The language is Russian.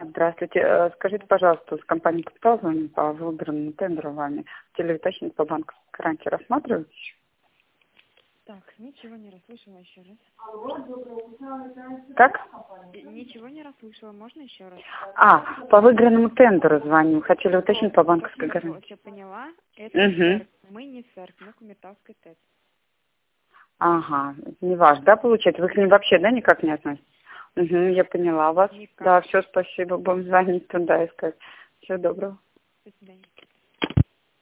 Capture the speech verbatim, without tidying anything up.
Здравствуйте. Э, Скажите, пожалуйста, с компании «Капитал» звоню по выигранному тендеру вами. Хотели уточнить по банковской гарантии. Рассматриваете еще? Так, ничего не расслышала еще раз. Как? И- Ничего не расслышала, можно еще раз? А, по выигранному тендеру звоню. Хотели уточнить по банковской Так, гарантии. я поняла. Это Угу. СЭРК. Мы не СЭРК, мы Кумертауский ТЭЦ. Ага, не ваш, да, получается? Вы к ним вообще, да, никак не относитесь? Угу, я поняла вас. Никак. Да, все, спасибо. Будем звонить туда искать. Всего доброго. До свидания.